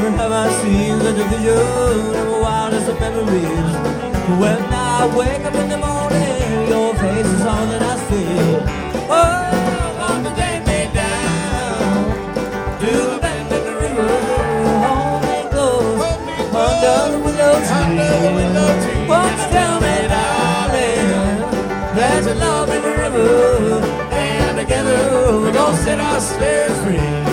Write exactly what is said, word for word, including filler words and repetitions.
Never have I seen such a vision of the wildest of memories. When I wake up in the morning, your face is all that I see. Oh, come and take me down to the bend in the river. Hold me close under the willow tree. Won't you tell me, darling, there's a love in the river, and together we're gonna set our spirits free.